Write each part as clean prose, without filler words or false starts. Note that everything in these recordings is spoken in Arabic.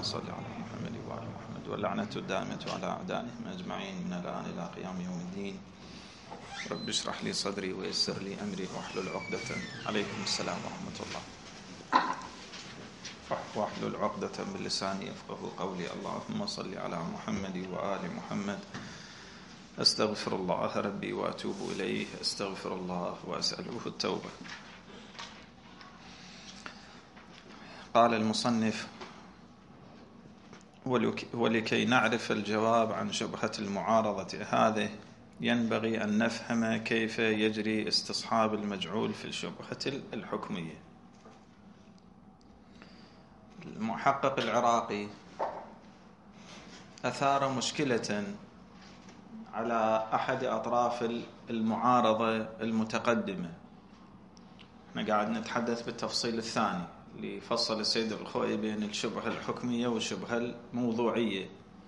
صل على محمد وآل محمد واللعنة الدائمة على أعدائهم أجمعين من الآن إلى قيام يوم الدين. رب اشرح لي صدري ويسر لي أمري واحلل عقدة. عليكم السلام ورحمة الله. واحلل عقدة من لساني يفقه قولي. اللهم صل على محمد وآل محمد. أستغفر الله ربي وأتوب إليه. أستغفر الله وأسأله التوبة. قال المصنف: ولكي نعرف الجواب عن شبهة المعارضة هذه ينبغي أن نفهم كيف يجري استصحاب المجعول في الشبهة الحكمية. المحقق العراقي أثار مشكلة على أحد أطراف المعارضة المتقدمة. احنا قاعد نتحدث بالتفصيل الثاني اللي فصل السيد الخوئي بين الشبهة الحكمية والشبهة الموضوعية.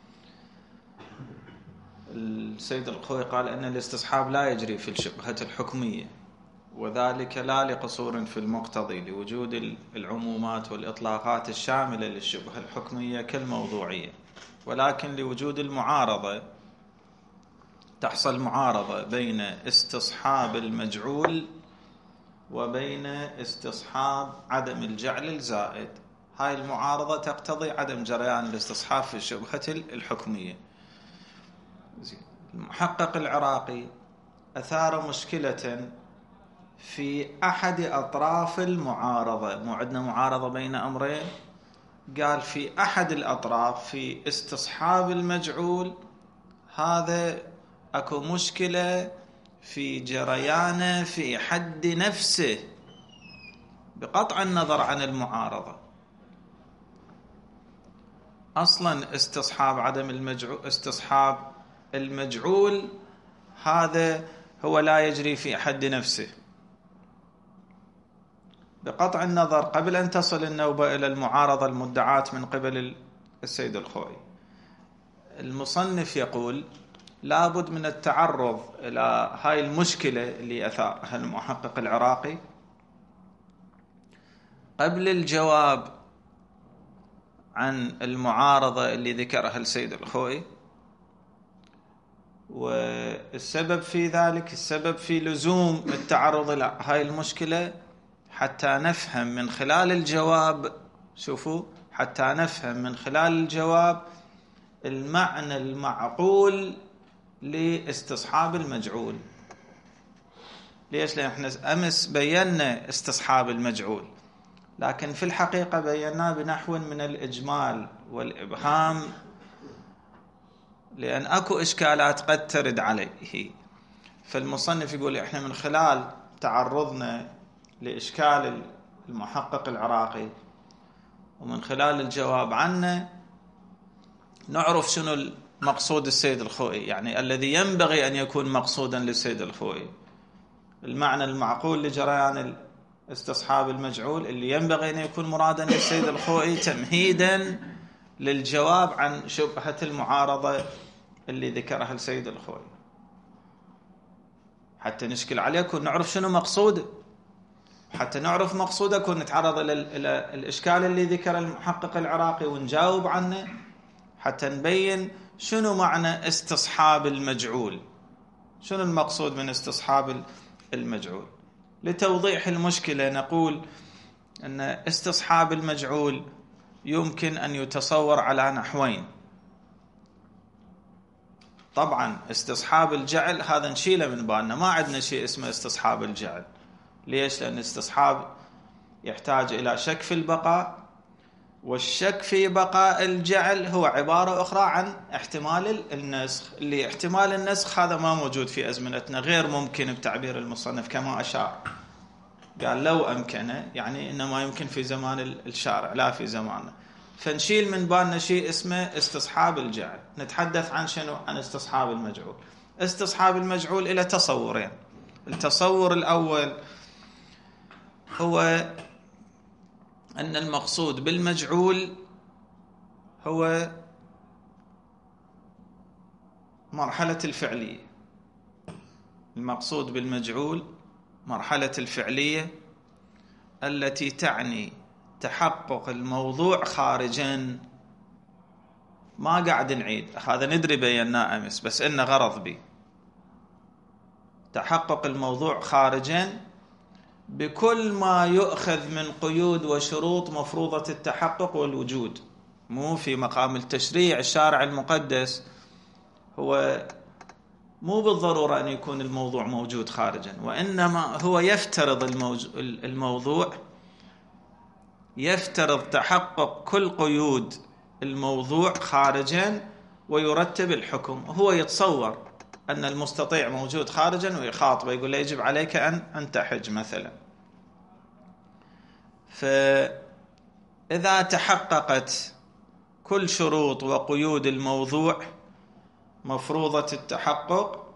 السيد الخوئي قال أن الاستصحاب لا يجري في الشبهة الحكمية، وذلك لا لقصور في المقتضي لوجود العمومات والإطلاقات الشاملة للشبهة الحكمية كالموضوعية، ولكن لوجود المعارضة. تحصل معارضة بين استصحاب المجعول وبين استصحاب عدم الجعل الزائد. هاي المعارضة تقتضي عدم جريان الاستصحاب في الشبهة الحكمية. المحقق العراقي أثار مشكلة في أحد أطراف المعارضة. مو عندنا معارضة بين أمرين، قال في أحد الأطراف في استصحاب المجعول هذا أكو مشكلة في جريانه في حد نفسه بقطع النظر عن المعارضة. أصلا استصحاب المجعول هذا هو لا يجري في حد نفسه بقطع النظر قبل أن تصل النوبة إلى المعارضة المدعاة من قبل السيد الخوئي. المصنف يقول لابد من التعرض إلى هاي المشكلة اللي أثارها المحقق العراقي قبل الجواب عن المعارضة اللي ذكرها السيد الخوئي. والسبب في ذلك، السبب في لزوم التعرض إلى هاي المشكلة حتى نفهم من خلال الجواب، شوفوا، حتى نفهم من خلال الجواب المعنى المعقول لاستصحاب المجعول. ليش؟ لأن احنا أمس بينا استصحاب المجعول، لكن في الحقيقة بيناه بنحو من الإجمال والإبهام، لأن أكو إشكالات قد ترد عليه. فالمصنف يقول احنا من خلال تعرضنا لإشكال المحقق العراقي ومن خلال الجواب عنه نعرف شنو مقصود السيد الخوئي، يعني الذي ينبغي أن يكون مقصودا للسيد الخوئي، المعنى المعقول لجريان استصحاب المجعول اللي ينبغي أن يكون مرادا للسيد الخوئي تمهيدا للجواب عن شبهة المعارضة اللي ذكرها السيد الخوئي. حتى نشكل عليكم نعرف شنو مقصوده، حتى نعرف مقصوده كون نتعرض إلى الإشكال اللي ذكر المحقق العراقي ونجاوب عنه، حتى نبين شنو معنى استصحاب المجعول، شنو المقصود من استصحاب المجعول. لتوضيح المشكلة نقول أن استصحاب المجعول يمكن أن يتصور على نحوين. طبعا استصحاب الجعل هذا نشيله من بالنا، ما عندنا شيء اسمه استصحاب الجعل. ليش؟ لأن استصحاب يحتاج إلى شك في البقاء، والشك في بقاء الجعل هو عبارة أخرى عن احتمال النسخ، اللي احتمال النسخ هذا ما موجود في أزمنتنا، غير ممكن بتعبير المصنف كما أشار. قال لو أمكنه، يعني إنما يمكن في زمان الشارع لا في زماننا. فنشيل من بالنا شيء اسمه استصحاب الجعل، نتحدث عن شنو؟ عن استصحاب المجعول. استصحاب المجعول إلى تصورين. التصور الأول هو أن المقصود بالمجعول هو مرحلة الفعلية. المقصود بالمجعول مرحلة الفعلية التي تعني تحقق الموضوع خارجا ما قاعد نعيد، هذا ندري بيناه أمس، بس إنه غرض بي تحقق الموضوع خارجا بكل ما يؤخذ من قيود وشروط مفروضة التحقق والوجود. مو في مقام التشريع الشارع المقدس هو مو بالضرورة أن يكون الموضوع موجود خارجا، وإنما هو يفترض الموضوع يفترض تحقق كل قيود الموضوع خارجا ويرتب الحكم. هو يتصور أن المستطيع موجود خارجا ويخاطبه يقول له يجب عليك أن تحج مثلا. فإذا تحققت كل شروط وقيود الموضوع مفروضة التحقق،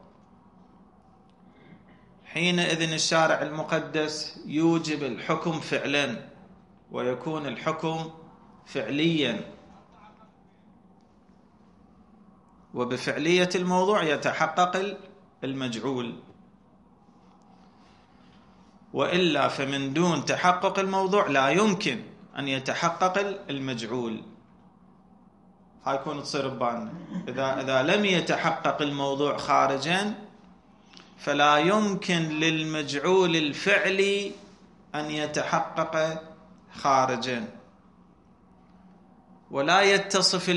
حينئذ الشارع المقدس يوجب الحكم فعلا، ويكون الحكم فعليا، وبفعلية الموضوع يتحقق المجعول. وإلا فمن دون تحقق الموضوع لا يمكن أن يتحقق المجعول. هاي يكون تصير ببالنا، إذا لم يتحقق الموضوع خارجا فلا يمكن للمجعول الفعلي أن يتحقق خارجا. ولا يتصف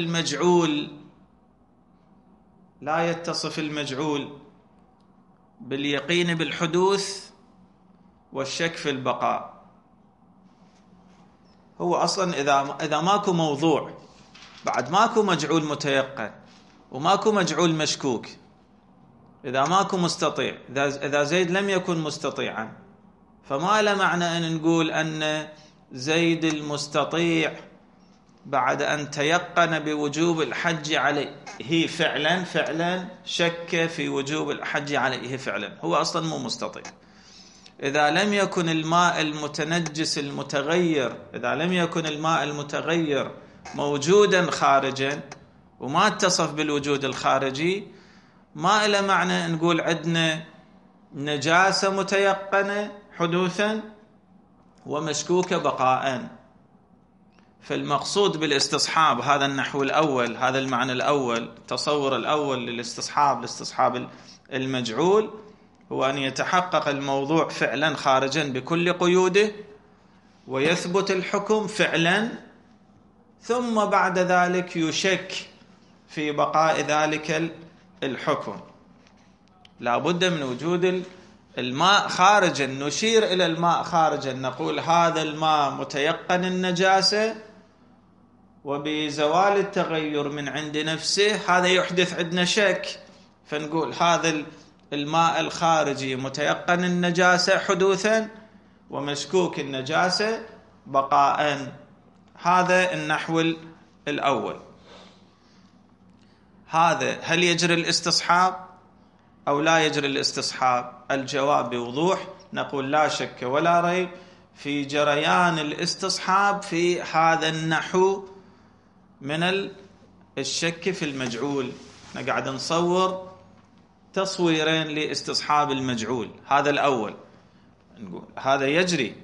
المجعول باليقين بالحدوث والشك في البقاء. هو أصلا إذا ماكو موضوع، بعد ماكو مجعول متيقن وماكو مجعول مشكوك، إذا ماكو مستطيع، إذا زيد لم يكن مستطيعا، فما له معنى أن نقول أن زيد المستطيع بعد أن تيقن بوجوب الحج عليه فعلا شك في وجوب الحج عليه فعلا. هو أصلا مو مستطيع. إذا لم يكن الماء المتنجس المتغير، إذا لم يكن الماء المتغير موجودا خارجا وما اتصف بالوجود الخارجي، ما إلى معنى نقول عندنا نجاسة متيقنة حدوثا ومشكوكة بقاء. فالمقصود بالاستصحاب هذا النحو الأول، هذا المعنى الأول، التصور الأول للاستصحاب المجعول، هو أن يتحقق الموضوع فعلا خارجا بكل قيوده ويثبت الحكم فعلا، ثم بعد ذلك يشك في بقاء ذلك الحكم. لا بد من وجود الماء خارجا، نشير إلى الماء خارجا، نقول هذا الماء متيقن النجاسة، وبزوال التغير من عند نفسه هذا يحدث عندنا شك، فنقول هذا الماء الخارجي متيقن النجاسة حدوثا ومشكوك النجاسة بقاء. هذا النحو الأول. هذا هل يجري الاستصحاب أو لا يجري الاستصحاب؟ الجواب بوضوح، نقول لا شك ولا ريب في جريان الاستصحاب في هذا النحو من الشك في المجعول. نقعد نصور تصويرين لاستصحاب المجعول. هذا الأول نقول هذا يجري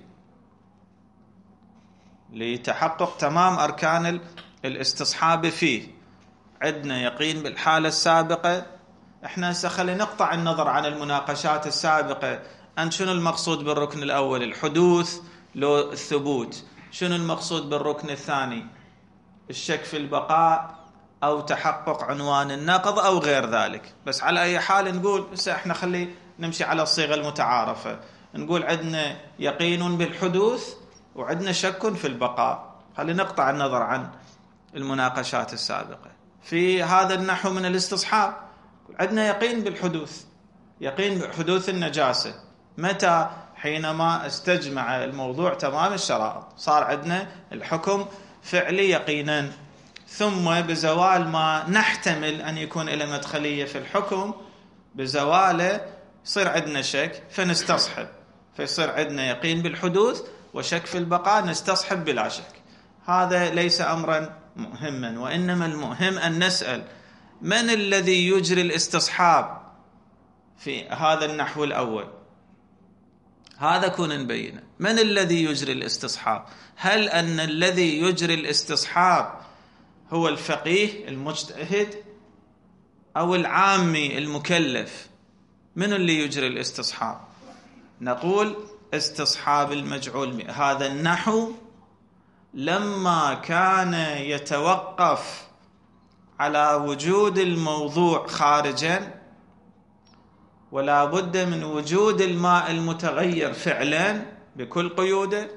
لتحقق تمام أركان الاستصحاب فيه. عندنا يقين بالحالة السابقة. احنا خلينا نقطع النظر عن المناقشات السابقة أن شنو المقصود بالركن الأول، الحدوث لو الثبوت، شنو المقصود بالركن الثاني، الشك في البقاء أو تحقق عنوان النقض أو غير ذلك. بس على أي حال نقول احنا خلي نمشي على الصيغة المتعارفة، نقول عندنا يقين بالحدوث وعندنا شك في البقاء. خلي نقطع النظر عن المناقشات السابقة. في هذا النحو من الاستصحاب عندنا يقين بالحدوث، يقين بحدوث النجاسة. متى؟ حينما استجمع الموضوع تمام الشرائط، صار عندنا الحكم فعلي يقينا. ثم بزوال ما نحتمل أن يكون له مدخلية في الحكم، بزواله يصير عندنا شك فنستصحب، فيصير عندنا يقين بالحدوث وشك في البقاء، نستصحب بلا شك. هذا ليس أمرا مهما، وإنما المهم أن نسأل من الذي يجري الاستصحاب في هذا النحو الأول. هذا كنا نبينه، من الذي يجري الاستصحاب؟ هل أن الذي يجري الاستصحاب هو الفقيه المجتهد أو العامي المكلف؟ من اللي يجري الاستصحاب؟ نقول استصحاب المجعول. هذا النحو لما كان يتوقف على وجود الموضوع خارجا، ولا بد من وجود الماء المتغير فعلا بكل قيوده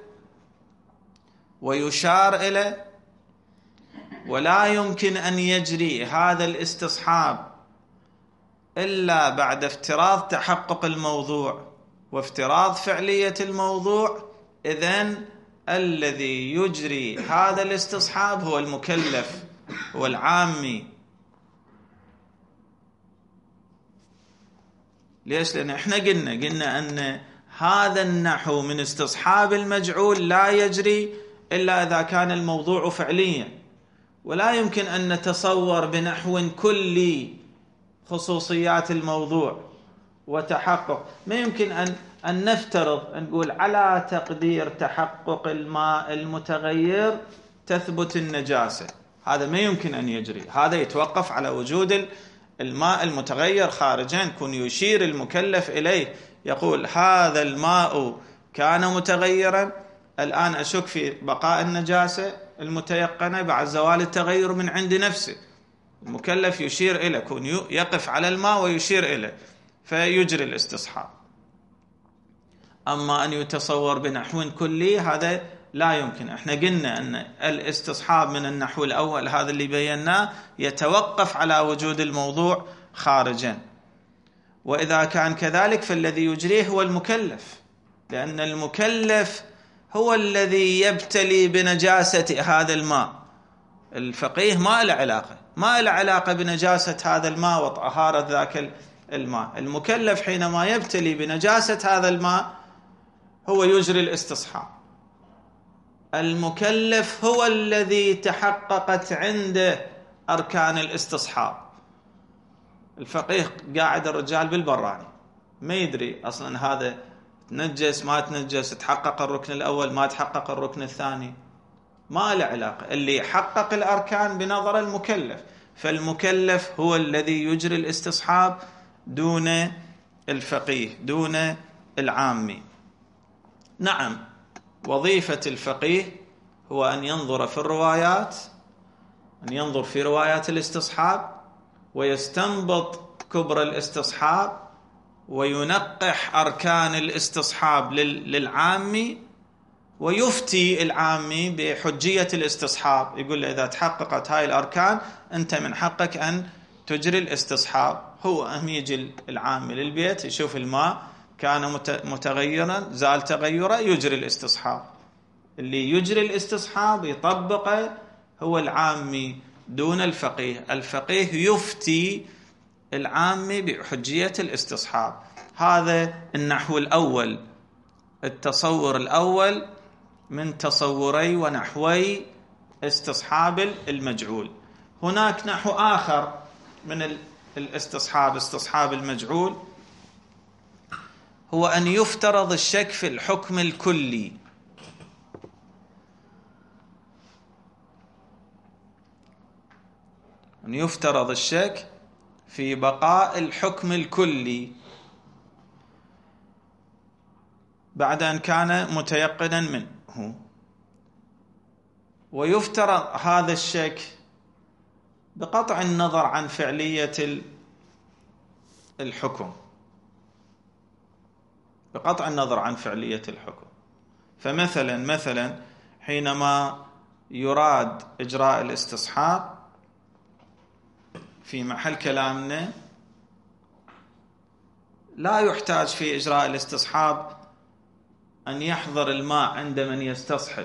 ويشار إليه، ولا يمكن أن يجري هذا الاستصحاب إلا بعد افتراض تحقق الموضوع وافتراض فعلية الموضوع. إذن الذي يجري هذا الاستصحاب هو المكلف، هو العامي. ليش؟ لأن احنا قلنا أن هذا النحو من استصحاب المجعول لا يجري إلا إذا كان الموضوع فعليا، ولا يمكن أن نتصور بنحو كلي خصوصيات الموضوع وتحقق. ما يمكن أن نفترض أن نقول على تقدير تحقق الماء المتغير تثبت النجاسة. هذا ما يمكن أن يجري. هذا يتوقف على وجود الماء المتغير خارجا، يكون يشير المكلف إليه، يقول هذا الماء كان متغيرا، الآن أشك في بقاء النجاسة المتيقنة بعد زوال التغير من عند نفسه. المكلف يشير إليه، يكون يقف على الماء ويشير إليه فيجري الاستصحاب. أما أن يتصور بنحو كلي هذا لا يمكن. احنا قلنا أن الاستصحاب من النحو الأول هذا اللي بيناه يتوقف على وجود الموضوع خارجا، وإذا كان كذلك فالذي يجريه هو المكلف، لأن المكلف هو الذي يبتلي بنجاسة هذا الماء. الفقيه ما له علاقة بنجاسة هذا الماء وطهارة ذاك الماء. المكلف حينما يبتلي بنجاسة هذا الماء هو يجري الاستصحاب. المكلف هو الذي تحققت عنده أركان الاستصحاب. الفقيه قاعد الرجال بالبراني ما يدري أصلا هذا تنجس ما تنجس، تحقق الركن الأول ما تحقق الركن الثاني، ما له علاقة. اللي يحقق الأركان بنظر المكلف، فالمكلف هو الذي يجري الاستصحاب دون الفقيه، دون العامي. نعم، وظيفة الفقيه هو أن ينظر في الروايات، أن ينظر في روايات الاستصحاب ويستنبط كبر الاستصحاب وينقح أركان الاستصحاب للعامي، ويفتي العامي بحجية الاستصحاب. يقول له إذا تحققت هاي الأركان أنت من حقك أن تجري الاستصحاب. هو أهم يجي العامي للبيت يشوف الماء كان متغيرا زال تغيره يجري الاستصحاب. اللي يجري الاستصحاب يطبقه هو العامي دون الفقيه. الفقيه يفتي العامي بحجية الاستصحاب. هذا النحو الأول، التصور الأول من تصوري ونحوي استصحاب المجعول. هناك نحو آخر من الاستصحاب، استصحاب المجعول، هو أن يفترض الشك في الحكم الكلي. أن يفترض الشك في بقاء الحكم الكلي بعد أن كان متيقنا منه، ويفترض هذا الشك بقطع النظر عن فعلية الحكم، بقطع النظر عن فعلية الحكم. فمثلا حينما يراد إجراء الاستصحاب في محل كلامنا لا يحتاج في إجراء الاستصحاب أن يحضر الماء عند من يستصحب،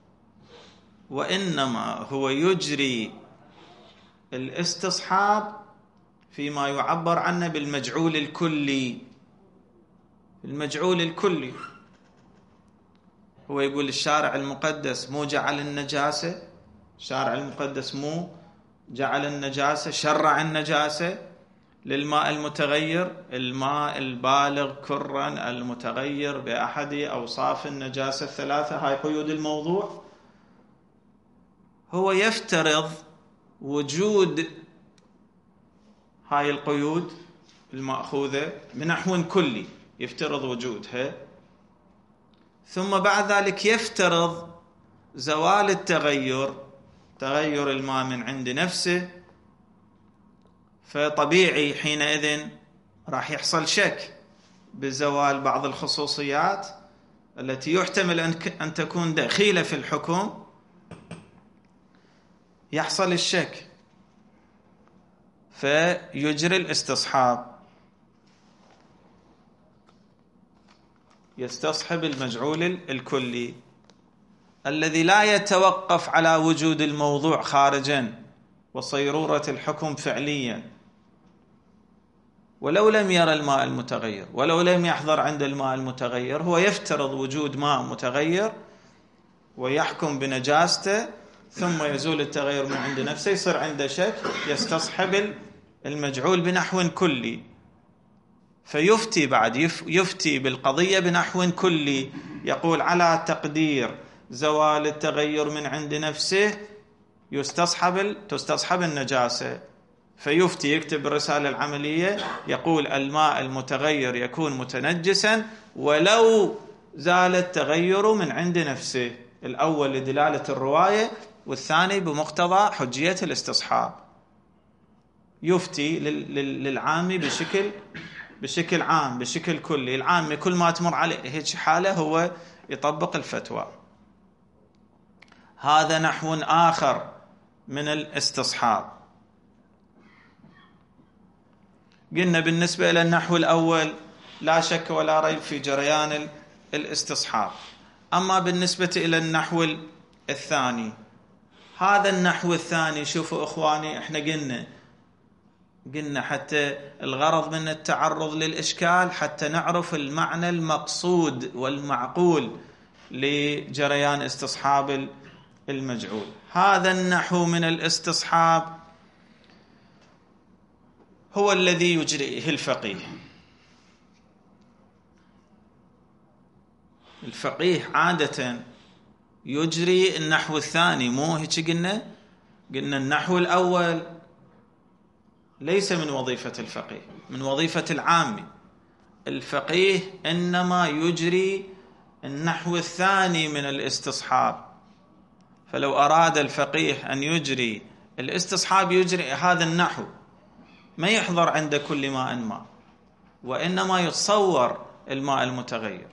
وإنما هو يجري الاستصحاب فيما يعبر عنه بالمجعول الكلي. المجعول الكلي هو يقول الشارع المقدس مو جعل النجاسة، الشارع المقدس مو جعل النجاسة، شرع النجاسة للماء المتغير، الماء البالغ كرا المتغير بأحد أوصاف النجاسة الثلاثة. هاي قيود الموضوع. هو يفترض وجود هاي القيود المأخوذة بنحو كلي، يفترض وجودها، ثم بعد ذلك يفترض زوال التغير، تغير الماء من عند نفسه، فطبيعي حينئذ راح يحصل شك بزوال بعض الخصوصيات التي يحتمل أن تكون دخيلة في الحكم، يحصل الشك فيجري الاستصحاب، يستصحب المجعول الكلي الذي لا يتوقف على وجود الموضوع خارجا وصيرورة الحكم فعليا، ولو لم يرى الماء المتغير، ولو لم يحضر عند الماء المتغير، هو يفترض وجود ماء متغير ويحكم بنجاسته، ثم يزول التغير من عند نفسه، يصير عنده شك، يستصحب المجعول بنحو كلي، فيفتي بعد يفتي بالقضية بنحو كلي، يقول على تقدير زوال التغير من عند نفسه تستصحب النجاسة، فيفتي يكتب الرسالة العملية يقول الماء المتغير يكون متنجسا ولو زال التغير من عند نفسه، الأول لدلالة الرواية والثاني بمقتضى حجية الاستصحاب. يفتي للعامي بشكل عام، بشكل كلي، العامي كل ما تمر عليه هيك حالة هو يطبق الفتوى. هذا نحو آخر من الاستصحاب. قلنا بالنسبة إلى النحو الأول لا شك ولا ريب في جريان الاستصحاب. أما بالنسبة إلى النحو الثاني، هذا النحو الثاني، شوفوا إخواني، إحنا قلنا حتى الغرض من التعرض للإشكال حتى نعرف المعنى المقصود والمعقول لجريان استصحاب المجعول. هذا النحو من الاستصحاب هو الذي يجريه الفقيه. الفقيه عادة يجري النحو الثاني، مو هيك قلنا النحو الأول ليس من وظيفة الفقيه، من وظيفة العامي. الفقيه إنما يجري النحو الثاني من الاستصحاب، فلو أراد الفقيه أن يجري الاستصحاب يجري هذا النحو، ما يحضر عند كل ماء، وإنما يتصور الماء المتغير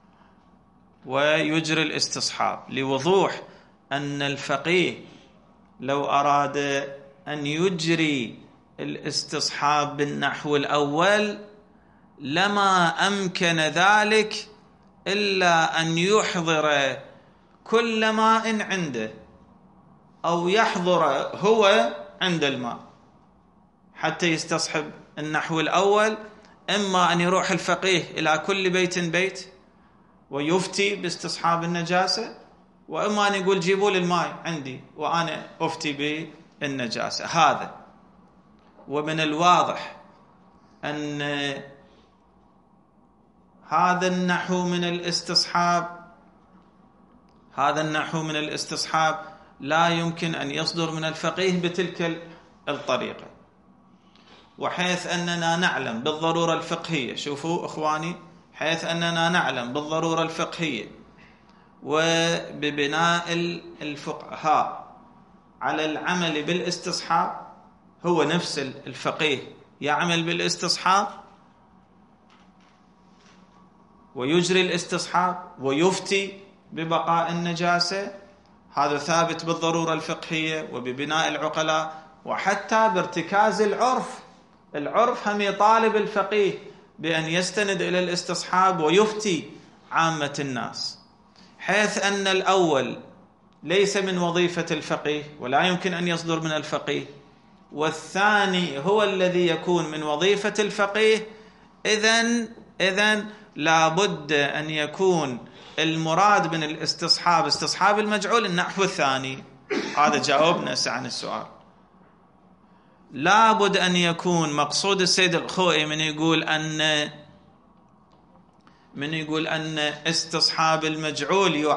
ويجري الاستصحاب، لوضوح أن الفقيه لو أراد أن يجري الاستصحاب بالنحو الأول لما أمكن ذلك إلا أن يحضر كل ماء عنده، أو يحضر هو عند الماء حتى يستصحب النحو الأول. إما أن يروح الفقيه إلى كل بيت ويفتي باستصحاب النجاسة، وإما أن يقول جيبوا لي الماء عندي وأنا أفتي بالنجاسة. هذا ومن الواضح أن هذا النحو من الاستصحاب لا يمكن أن يصدر من الفقيه بتلك الطريقة، وحيث أننا نعلم بالضرورة الفقهية، شوفوا إخواني، حيث أننا نعلم بالضرورة الفقهية وببناء الفقهاء على العمل بالاستصحاب، هو نفس الفقيه يعمل بالاستصحاب ويجري الاستصحاب ويفتي ببقاء النجاسة، هذا ثابت بالضرورة الفقهية وببناء العقلاء، وحتى بارتكاز العرف هم يطالب الفقيه بأن يستند إلى الاستصحاب ويفتي عامة الناس، حيث أن الأول ليس من وظيفة الفقيه ولا يمكن أن يصدر من الفقيه، والثاني هو الذي يكون من وظيفة الفقيه. إذن لا بد أن يكون المراد من الاستصحاب استصحاب المجعول النحو الثاني. هذا جاوبنا عن السؤال. لا بد أن يكون مقصود السيد الخوئي من يقول أن استصحاب المجعول يعارض استصحاب عدم الجعل الزائد،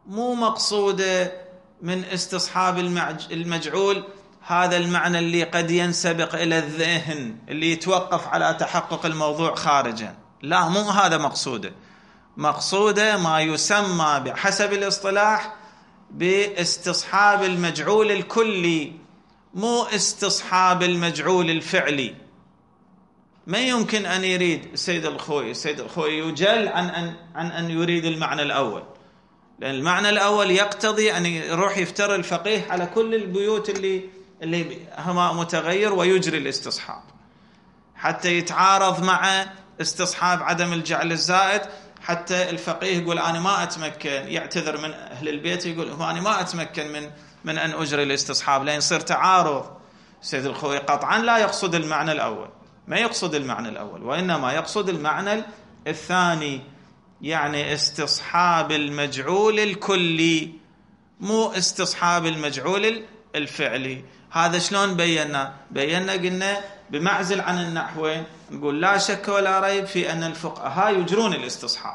مو مقصودة من استصحاب المجعول هذا المعنى اللي قد ينسبق إلى الذهن اللي يتوقف على تحقق الموضوع خارجا. لا، مو هذا مقصوده. مقصوده ما يسمى بحسب الاصطلاح باستصحاب المجعول الكلي، مو استصحاب المجعول الفعلي. ما يمكن أن يريد السيد الخوئي يجل عن أن يريد المعنى الأول، لأن المعنى الأول يقتضي أن يروح يفتر الفقيه على كل البيوت اللي هما متغير ويجري الاستصحاب، حتى يتعارض مع استصحاب عدم الجعل الزائد. حتى الفقيه يقول أنا ما أتمكن، يعتذر من أهل البيت، يقول أنا ما أتمكن من أن أجري الاستصحاب، لأن يصير تعارض. السيد الخوئي قطعا لا يقصد المعنى الأول، ما يقصد المعنى الأول، وإنما يقصد المعنى الثاني، يعني استصحاب المجعول الكلي، مو استصحاب المجعول الفعلي. هذا شلون بينا قلنا بمعزل عن النحوين، نقول لا شك ولا ريب في أن الفقهاء يجرون الاستصحاب،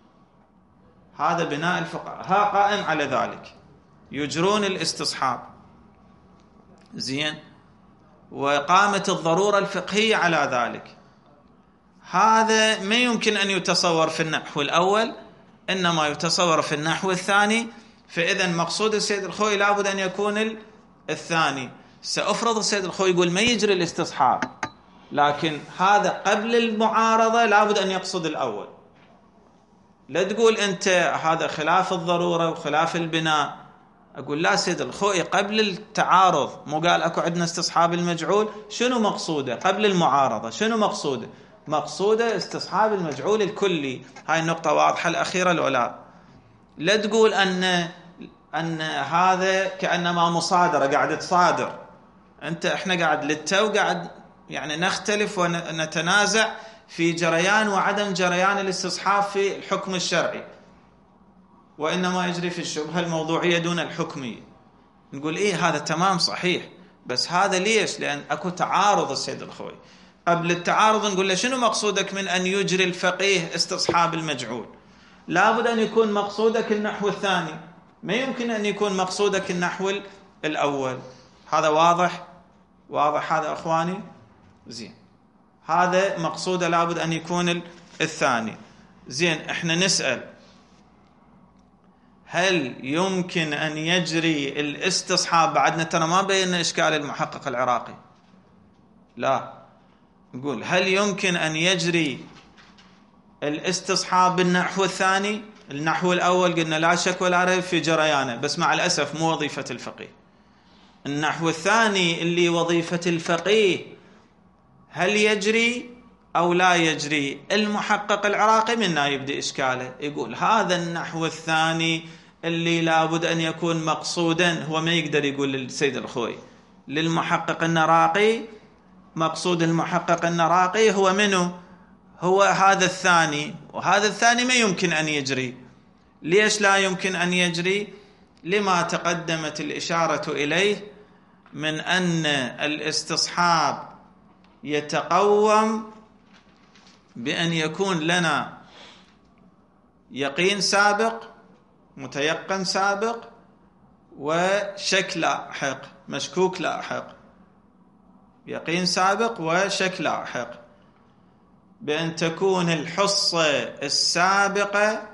هذا بناء الفقهاء قائم على ذلك، يجرون الاستصحاب. زين، وقامت الضرورة الفقهية على ذلك. هذا ما يمكن أن يتصور في النحو الأول، إنما يتصور في النحو الثاني. فإذا مقصود السيد الخوئي لابد أن يكون الثاني. سأفرض السيد الخوئي يقول ما يجري الاستصحاب، لكن هذا قبل المعارضة لابد أن يقصد الأول. لا تقول أنت هذا خلاف الضرورة وخلاف البناء. أقول لا، سيد الخوئي قبل التعارض مو قال أكو عندنا استصحاب المجعول؟ شنو مقصوده قبل المعارضة؟ شنو مقصوده؟ مقصوده استصحاب المجعول الكلي. هاي النقطة واضحة الأخيرة لو لا؟ لا تقول أن هذا كأنما مصادرة، قاعد تصادر أنت. إحنا قاعد للتو قاعد يعني نختلف ونتنازع في جريان وعدم جريان الاستصحاب في الحكم الشرعي، وإنما يجري في الشبهة الموضوعية دون الحكمية. نقول إيه هذا تمام صحيح، بس هذا ليش؟ لأن أكو تعارض. السيد الخوئي قبل التعارض نقول له شنو مقصودك من أن يجري الفقيه استصحاب المجعول؟ لابد أن يكون مقصودك النحو الثاني، ما يمكن أن يكون مقصودك النحو الأول. هذا واضح هذا أخواني؟ زين، هذا مقصوده لابد أن يكون الثاني. زين، إحنا نسأل هل يمكن أن يجري الاستصحاب؟ بعدنا ترى ما بينا إشكال المحقق العراقي. لا، نقول هل يمكن أن يجري الاستصحاب بالنحو الثاني؟ النحو الأول قلنا لا شك ولا ريب في جريانه، بس مع الأسف مو وظيفة الفقيه. النحو الثاني اللي وظيفة الفقيه هل يجري أو لا يجري؟ المحقق العراقي منا يبدأ إشكاله، يقول هذا النحو الثاني اللي لابد أن يكون مقصودا. هو ما يقدر يقول للسيد الخوئي، للمحقق النراقي، مقصود المحقق النراقي هو منه؟ هو هذا الثاني، وهذا الثاني ما يمكن أن يجري. ليش لا يمكن أن يجري؟ لما تقدمت الإشارة إليه من أن الاستصحاب يتقوم بأن يكون لنا يقين سابق، متيقن سابق، وشك لاحق، مشكوك لاحق. يقين سابق وشك لاحق، بأن تكون الحصة السابقة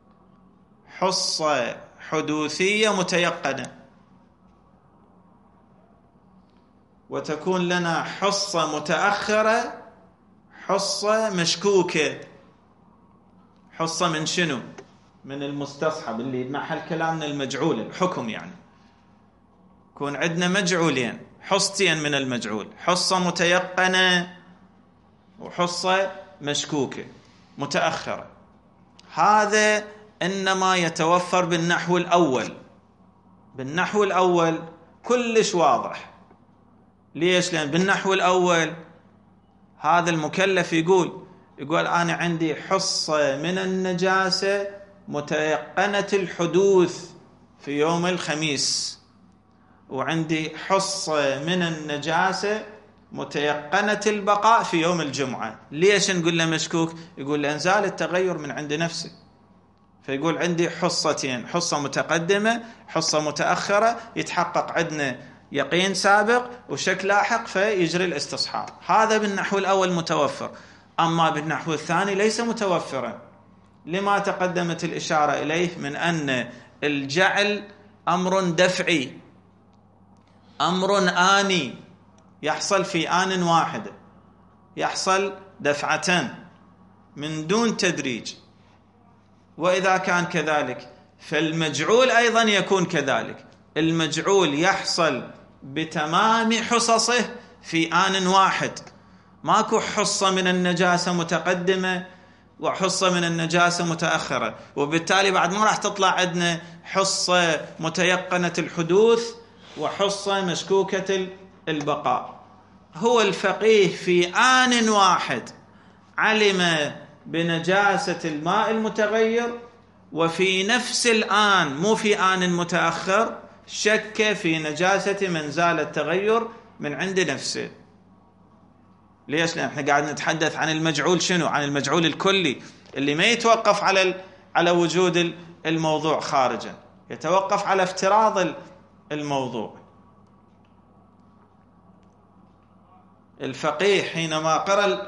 حصة حدوثية متيقنة، وتكون لنا حصة متأخرة حصة مشكوكة. حصة من شنو؟ من المستصحب اللي بمحل كلامنا المجعول، الحكم يعني. يكون عندنا مجعولين، حصتين من المجعول، حصة متيقنة وحصة مشكوكة متأخرة. هذا إنما يتوفر بالنحو الأول. بالنحو الأول كلش واضح. ليش؟ لأن بالنحو الأول هذا المكلف يقول أنا عندي حصة من النجاسة متيقنة الحدوث في يوم الخميس، وعندي حصة من النجاسة متيقنة البقاء في يوم الجمعة. ليش نقول له مشكوك؟ يقول لأن زال التغير من عند نفسه، فيقول عندي حصتين، حصة متقدمة حصة متأخرة، يتحقق عندنا يقين سابق وشك لاحق فيجري الاستصحاب. هذا بالنحو الأول متوفر. أما بالنحو الثاني ليس متوفرا، لما تقدمت الإشارة إليه من أن الجعل أمر دفعي، أمر آني، يحصل في آن واحد، يحصل دفعة من دون تدريج. وإذا كان كذلك فالمجعول أيضا يكون كذلك، المجعول يحصل بتمام حصصه في آن واحد، ماكو حصة من النجاسة متقدمة وحصة من النجاسة متأخرة، وبالتالي بعد ما راح تطلع عندنا حصة متيقنة الحدوث وحصة مشكوكة البقاء. هو الفقيه في آن واحد علم بنجاسة الماء المتغير، وفي نفس الآن مو في آن متأخر شك في نجاسة من زال التغير من عند نفسه. ليش؟ لأن احنا قاعد نتحدث عن المجعول شنو؟ عن المجعول الكلي اللي ما يتوقف على وجود الموضوع خارجا، يتوقف على افتراض الموضوع. الفقيه حينما قرأ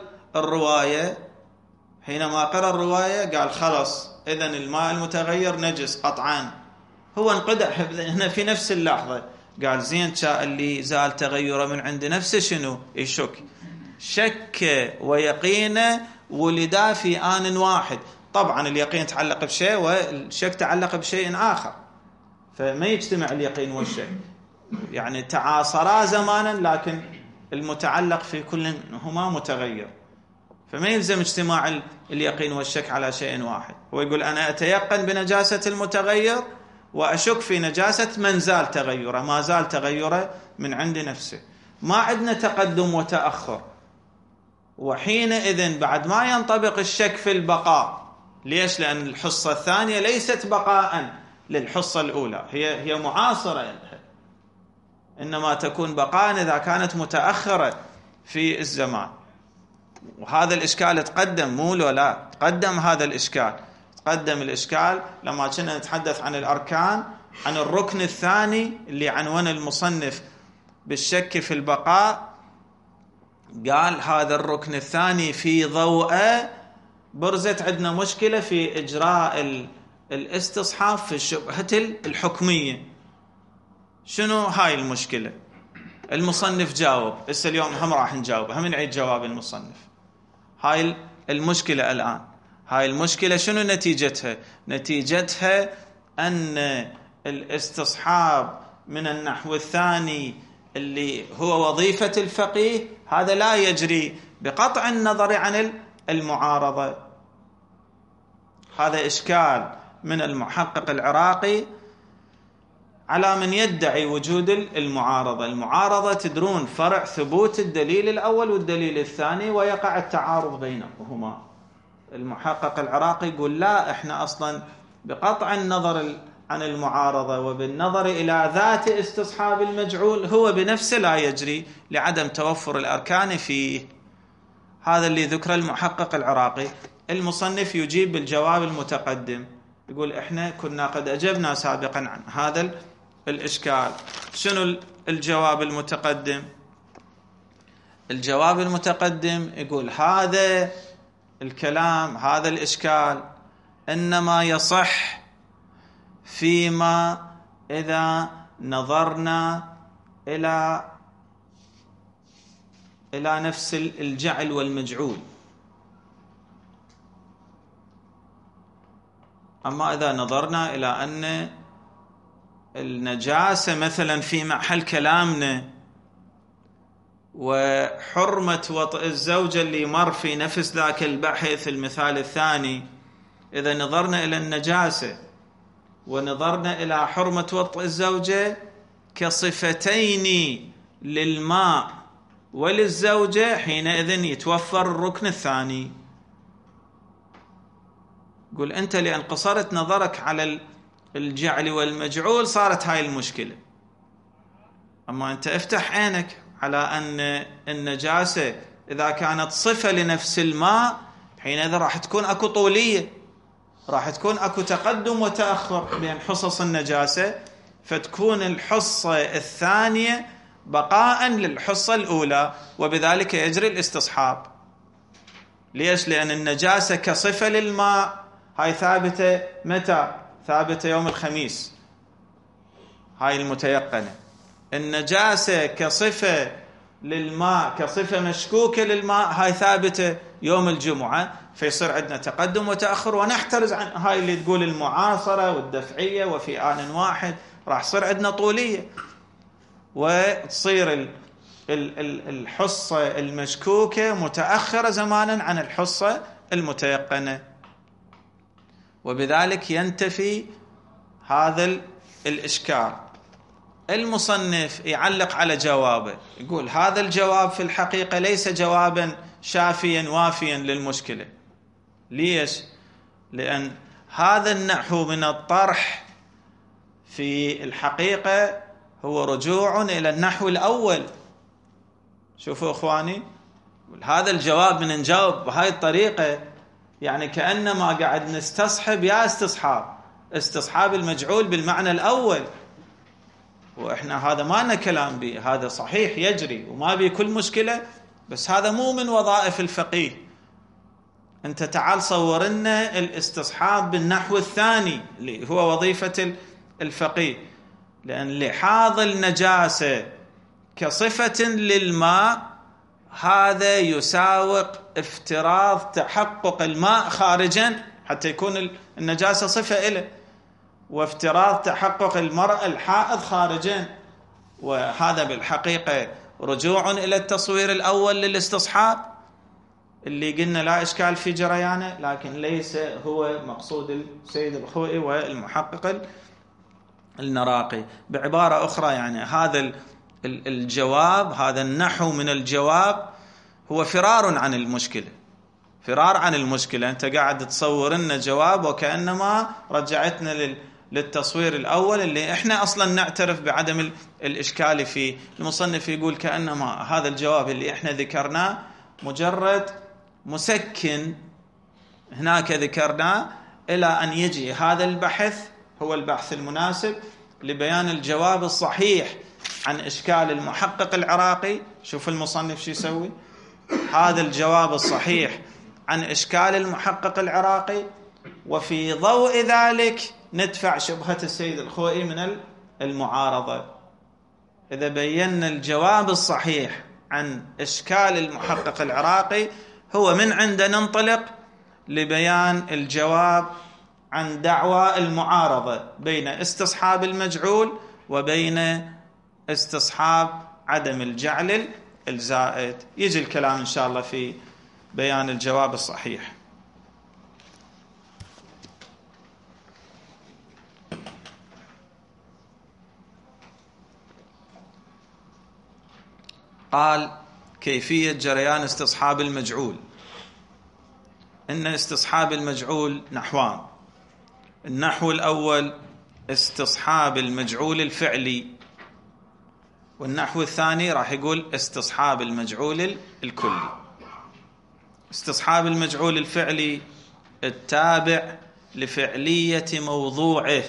الرواية قال خلص إذن الماء المتغير نجس قطعا، هو انقدح هنا في نفس اللحظة، قال زين شاء اللي زال تغيره من عند نفسه شنو؟ يشك. شك ويقين ولدا في آن واحد. طبعا اليقين تعلق بشيء والشك تعلق بشيء آخر، فما يجتمع اليقين والشك، يعني تعاصرا زمانا لكن المتعلق في كل هما متغير، فما يلزم اجتماع اليقين والشك على شيء واحد. هو يقول أنا أتيقن بنجاسة المتغير وأشك في نجاسة من زال تغيره، ما زال تغيره من عند نفسه. ما عندنا تقدم وتأخر، وحينئذ بعد ما ينطبق الشك في البقاء. ليش؟ لأن الحصة الثانية ليست بقاء للحصة الأولى، هي معاصرة، إنما تكون بقاء إذا كانت متأخرة في الزمان. وهذا الإشكال تقدم، مو لا تقدم هذا الإشكال، تقدم الإشكال لما كنا نتحدث عن الأركان، عن الركن الثاني اللي عنوان المصنف بالشك في البقاء. قال هذا الركن الثاني في ضوء برزت عندنا مشكلة في إجراء الاستصحاب في الشبهة الحكمية. شنو هاي المشكلة؟ المصنف جاوب، هسه اليوم هم راح نجاوب، هم نعيد جواب المصنف. هاي المشكلة الآن، هاي المشكلة شنو نتيجتها؟ نتيجتها أن الاستصحاب من النحو الثاني اللي هو وظيفة الفقيه هذا لا يجري بقطع النظر عن المعارضة. هذا إشكال من المحقق العراقي على من يدعي وجود المعارضة. المعارضة تدرون فرع ثبوت الدليل الأول والدليل الثاني ويقع التعارض بينهما. المحقق العراقي يقول لا، احنا أصلا بقطع النظر عن المعارضة وبالنظر إلى ذات استصحاب المجعول هو بنفسه لا يجري لعدم توفر الأركان فيه. هذا اللي ذكر المحقق العراقي. المصنف يجيب بالجواب المتقدم، يقول احنا كنا قد أجبنا سابقا عن هذا الإشكال. شنو الجواب المتقدم؟ الجواب المتقدم يقول هذا الكلام، هذا الإشكال إنما يصح فيما إذا نظرنا إلى نفس الجعل والمجعول. أما إذا نظرنا إلى أن النجاسة مثلا في محل كلامنا وحرمة وطئ الزوجة اللي مر في نفس ذاك البحث المثال الثاني، إذا نظرنا إلى النجاسة ونظرنا إلى حرمة وطئ الزوجة كصفتين للماء وللزوجة، حينئذ يتوفر الركن الثاني. قل أنت لأن قصرت نظرك على الجعل والمجعول صارت هاي المشكلة. أما أنت افتح عينك على أن النجاسة إذا كانت صفة لنفس الماء حينئذ راح تكون أكو طولية، راح تكون اكو تقدم وتأخر بين حصص النجاسة، فتكون الحصة الثانية بقاء للحصة الأولى، وبذلك يجري الاستصحاب. ليش؟ لأن النجاسة كصفة للماء هاي ثابتة متى؟ ثابتة يوم الخميس، هاي المتيقنة. النجاسة كصفة للماء، كصفة مشكوكة للماء، هاي ثابتة يوم الجمعة. فيصير عندنا تقدم وتأخر، ونحترز عن هاي اللي تقول المعاصرة والدفعية وفي آن واحد. راح يصير عندنا طولية، وتصير الحصة المشكوكة متأخرة زمانا عن الحصة المتيقنة، وبذلك ينتفي هذا الإشكال. المصنف يعلق على جوابه، يقول هذا الجواب في الحقيقة ليس جوابا شافيا وافيا للمشكلة. ليش؟ لأن هذا النحو من الطرح في الحقيقة هو رجوع إلى النحو الأول. شوفوا إخواني، هذا الجواب من نجاوب بهاي الطريقة يعني كأنما قاعد نستصحب يا استصحاب المجعول بالمعنى الأول، وإحنا هذا ما لنا كلام به، هذا صحيح يجري وما به كل مشكلة، بس هذا مو من وظائف الفقيه. أنت تعال صور لنا الاستصحاب بالنحو الثاني اللي هو وظيفة الفقيه، لأن لحاظ النجاسة كصفة للماء هذا يساوق افتراض تحقق الماء خارجا حتى يكون النجاسة صفة إله، وافتراض تحقق المرأة الحائض خارجا. وهذا بالحقيقة رجوع إلى التصوير الأول للاستصحاب اللي قلنا لا إشكال في جريانه، لكن ليس هو مقصود السيد الخوئي والمحقق النراقي. بعبارة أخرى يعني هذا الجواب، هذا النحو من الجواب هو فرار عن المشكلة، فرار عن المشكلة. أنت قاعد تصور لنا جواب وكأنما رجعتنا للتصوير الأول اللي إحنا أصلا نعترف بعدم الإشكال فيه. المصنف يقول كأنما هذا الجواب اللي إحنا ذكرناه مجرد مسكن هناك ذكرناه إلى أن يجي هذا البحث، هو البحث المناسب لبيان الجواب الصحيح عن إشكال المحقق العراقي. شوف المصنف شو يسوي، هذا الجواب الصحيح عن إشكال المحقق العراقي، وفي ضوء ذلك ندفع شبهة السيد الخوئي من المعارضة. إذا بينا الجواب الصحيح عن إشكال المحقق العراقي، هو من عنده ننطلق لبيان الجواب عن دعوى المعارضة بين استصحاب المجعول وبين استصحاب عدم الجعل الزائد. يجي الكلام إن شاء الله في بيان الجواب الصحيح. قال كيفية جريان استصحاب المجعول. إن استصحاب المجعول نحوان. النحو الأول استصحاب المجعول الفعلي، والنحو الثاني راح يقول استصحاب المجعول الكلي. استصحاب المجعول الفعلي التابع لفعلية موضوعه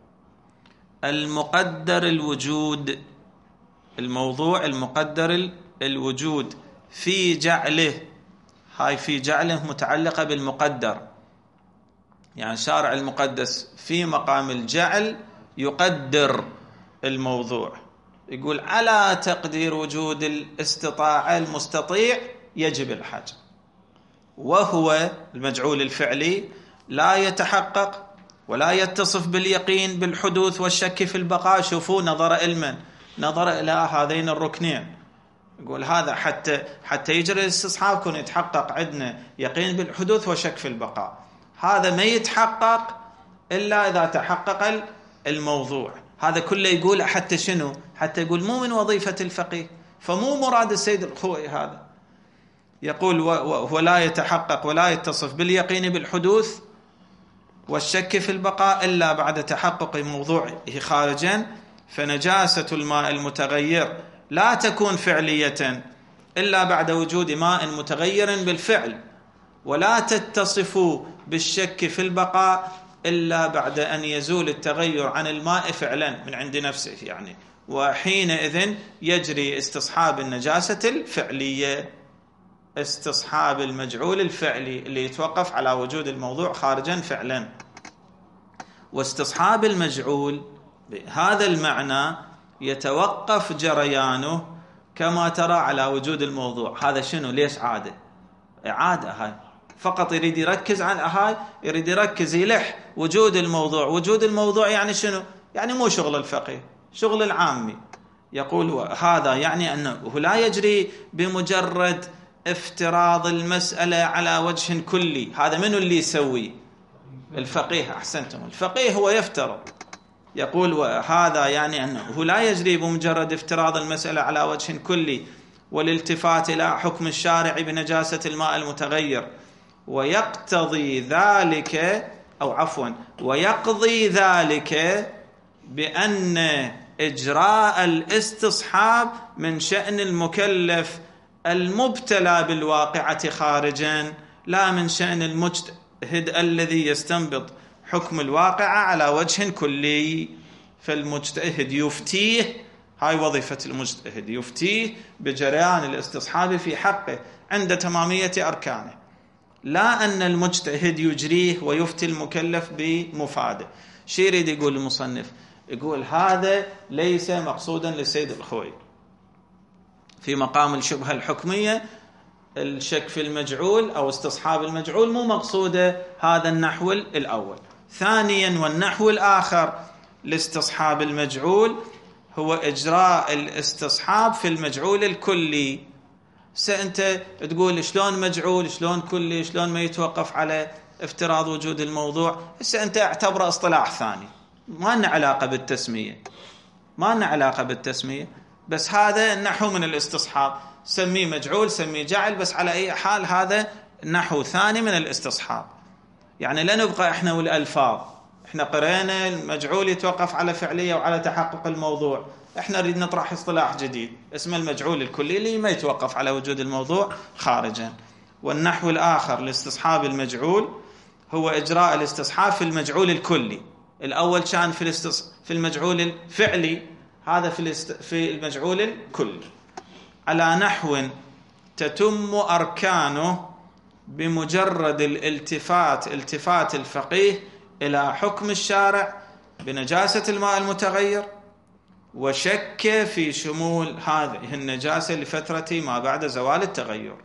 المقدر الوجود، الموضوع المقدر الوجود في جعله. هاي في جعله متعلقة بالمقدر، يعني شارع المقدس في مقام الجعل يقدر الموضوع، يقول على تقدير وجود الاستطاعة المستطيع يجب الحج، وهو المجعول الفعلي لا يتحقق ولا يتصف باليقين بالحدوث والشك في البقاء. شوفوا نظر علما، نظر إلى هذين الركنين، يقول هذا حتى يجري الاستصحاب يكون يتحقق عندنا يقين بالحدوث وشك في البقاء. هذا ما يتحقق إلا إذا تحقق الموضوع. هذا كله يقول حتى شنو؟ حتى يقول مو من وظيفة الفقيه، فمو مراد السيد الخوئي هذا. يقول ولا يتحقق ولا يتصف باليقين بالحدوث والشك في البقاء إلا بعد تحقق موضوعه خارجا، فنجاسة الماء المتغير لا تكون فعلية إلا بعد وجود ماء متغير بالفعل، ولا تتصف بالشك في البقاء إلا بعد أن يزول التغير عن الماء فعلا من عند نفسه يعني، وحينئذ يجري استصحاب النجاسة الفعلية، استصحاب المجعول الفعلي اللي يتوقف على وجود الموضوع خارجا فعلا. واستصحاب المجعول بهذا المعنى يتوقف جريانه كما ترى على وجود الموضوع. هذا شنو؟ ليش عادة؟ إعادة. هاي فقط يريد يركز على هاي، يريد يركز يلح وجود الموضوع. وجود الموضوع يعني شنو؟ يعني مو شغل الفقيه، شغل العامي. يقول هذا يعني أنه لا يجري بمجرد افتراض المسألة على وجه كلي. هذا منو اللي يسوي؟ الفقيه. أحسنتم، الفقيه هو يفترض. يقول هذا يعني أنه لا يجري بمجرد افتراض المسألة على وجه كلي والالتفات إلى حكم الشارع بنجاسة الماء المتغير، ويقتضي ذلك ويقضي ذلك بأن إجراء الاستصحاب من شأن المكلف المبتلى بالواقعة خارجا، لا من شأن المجتهد الذي يستنبط حكم الواقعة على وجه كلي. فالمجتهد يفتيه، هاي وظيفة المجتهد، يفتيه بجريان الاستصحاب في حقه عند تمامية أركانه، لا أن المجتهد يجريه ويفتي المكلف بمفاده. شو يريد يقول المصنف؟ يقول هذا ليس مقصودا للسيد الخوي في مقام الشبهة الحكمية. الشك في المجعول أو استصحاب المجعول مو مقصوده هذا النحو الأول. ثانيا، والنحو الآخر لاستصحاب المجعول هو إجراء الاستصحاب في المجعول الكلي. أنت تقول شلون مجعول، شلون كلي، شلون ما يتوقف على افتراض وجود الموضوع. أنت اعتبره اصطلاح ثاني، ما لنا علاقة بالتسمية، بس هذا نحو من الاستصحاب. سميه مجعول، سميه جعل، بس على أي حال هذا نحو ثاني من الاستصحاب. يعني لا نبقى إحنا والألفاظ، إحنا قرأنا المجعول يتوقف على فعلية وعلى تحقق الموضوع، إحنا نريد نطرح اصطلاح جديد اسمه المجعول الكلي اللي ما يتوقف على وجود الموضوع خارجا. والنحو الآخر لاستصحاب المجعول هو إجراء الاستصحاب في المجعول الكلي. الأول كان في المجعول الفعلي، هذا في المجعول الكلي، على نحو تتم أركانه بمجرد التفات الفقيه إلى حكم الشارع بنجاسة الماء المتغير، وشك في شمول هذه النجاسة لفترة ما بعد زوال التغير.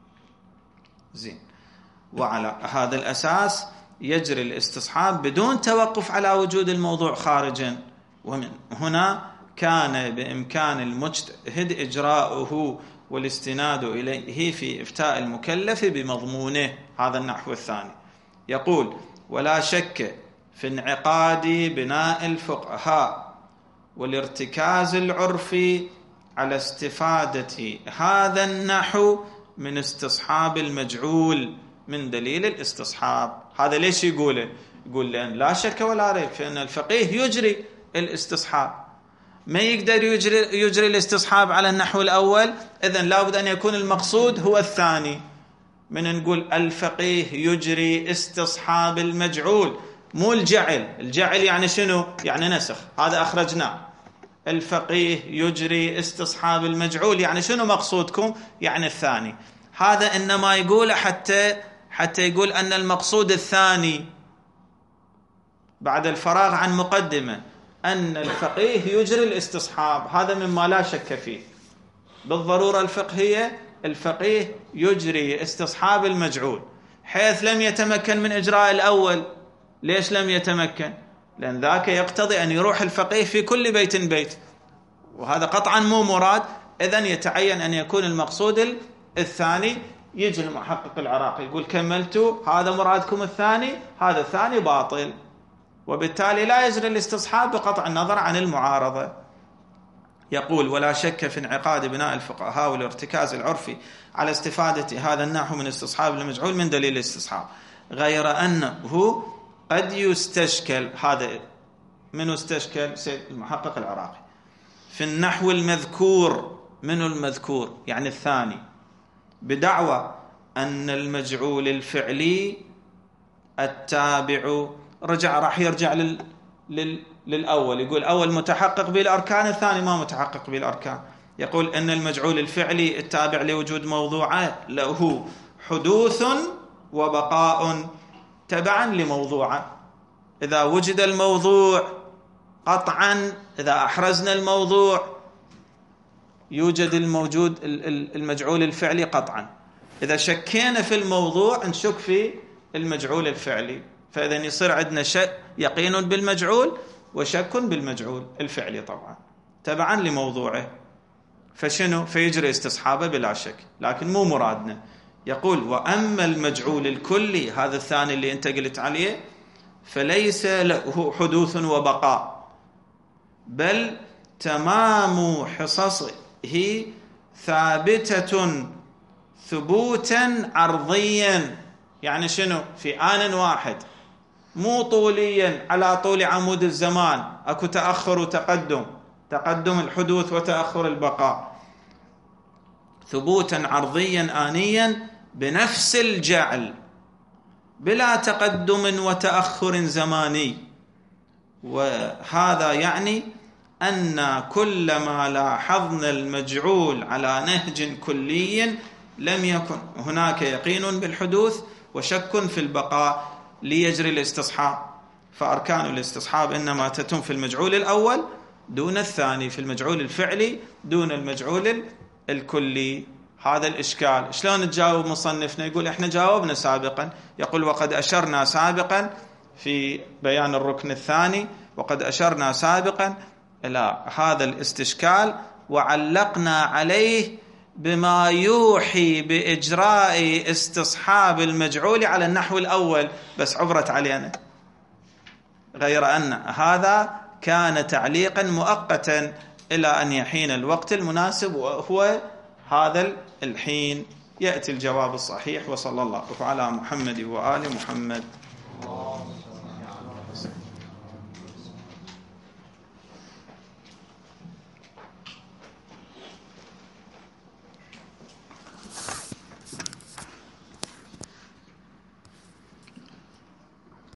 زين. وعلى هذا الأساس يجري الاستصحاب بدون توقف على وجود الموضوع خارجا. ومن هنا كان بإمكان المجتهد إجراؤه والاستناد إليه في إفتاء المكلف بمضمونه. هذا النحو الثاني. يقول ولا شك في انعقاد بناء الفقهاء والارتكاز العرفي على استفادة هذا النحو من استصحاب المجعول من دليل الاستصحاب. هذا ليش يقوله؟ يقول لأن لا شك ولا ريب في أن الفقيه يجري الاستصحاب، ما يقدر يجري الاستصحاب على النحو الأول، إذن لابد أن يكون المقصود هو الثاني. من نقول الفقيه يجري استصحاب المجعول، مو الجعل يعني شنو؟ يعني نسخ، هذا أخرجناه. الفقيه يجري استصحاب المجعول يعني شنو مقصودكم؟ يعني الثاني. هذا إنما يقول حتى يقول أن المقصود الثاني بعد الفراغ عن مقدمة أن الفقيه يجري الاستصحاب، هذا مما لا شك فيه بالضرورة الفقهية. الفقيه يجري استصحاب المجعول حيث لم يتمكن من إجراء الأول. ليش لم يتمكن؟ لأن ذاك يقتضي أن يروح الفقيه في كل بيت، وهذا قطعا مو مراد. إذن يتعين أن يكون المقصود الثاني. يجي المحقق العراقي يقول كملتوا، هذا مرادكم الثاني، هذا الثاني باطل، وبالتالي لا يجري الاستصحاب بقطع النظر عن المعارضة. يقول ولا شك في انعقاد بناء الفقهاء والارتكاز العرفي على استفادة هذا النحو من استصحاب المجعول من دليل الاستصحاب، غير أنه قد يستشكل. هذا من استشكل سيد المحقق العراقي في النحو المذكور، من المذكور يعني الثاني، بدعوى أن المجعول الفعلي التابع رجع راح يرجع للأول، يقول أول متحقق بالأركان، الثاني ما متحقق بالأركان. يقول أن المجعول الفعلي التابع لوجود موضوعه له حدوث وبقاء تبعا لموضوعه. إذا وجد الموضوع قطعا، إذا أحرزنا الموضوع يوجد المجعول الفعلي قطعا. إذا شكينا في الموضوع نشك في المجعول الفعلي، فإذا يصير عندنا يقين بالمجعول وشك بالمجعول الفعلي طبعا تبعا لموضوعه. فشنو؟ فيجري استصحابه بلا شك، لكن مو مرادنا. يقول وأما المجعول الكلي، هذا الثاني اللي أنت قلت عليه، فليس له حدوث وبقاء، بل تمام حصصه ثابتة ثبوتا عرضيا. يعني شنو؟ في آن واحد، مو طوليا على طول عمود الزمان، اكو تأخر وتقدم، تقدم الحدوث وتأخر البقاء. ثبوتا عرضيا آنيا بنفس الجعل بلا تقدم وتأخر زماني. وهذا يعني أن كلما لاحظنا المجعول على نهج كلي لم يكن هناك يقين بالحدوث وشك في البقاء ليجري الاستصحاب. فأركان الاستصحاب إنما تتم في المجعول الأول دون الثاني، في المجعول الفعلي دون المجعول الكلي. هذا الإشكال شلون تجاوب مصنفنا؟ يقول إحنا جاوبنا سابقا. يقول وقد أشرنا سابقا في بيان الركن الثاني، وقد أشرنا سابقا إلى هذا الاستشكال وعلقنا عليه بما يوحي بإجراء استصحاب المجعول على النحو الأول، بس عبرت علينا، غير أن هذا كان تعليقا مؤقتا إلى أن يحين الوقت المناسب، وهو هذا الحين يأتي الجواب الصحيح. وصلى الله على محمد وآل محمد.